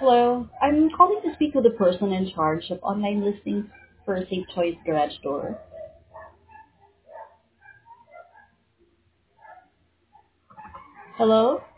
Hello, I'm calling to speak with the person in charge of online listings for Safe Choice Garage Door. Hello?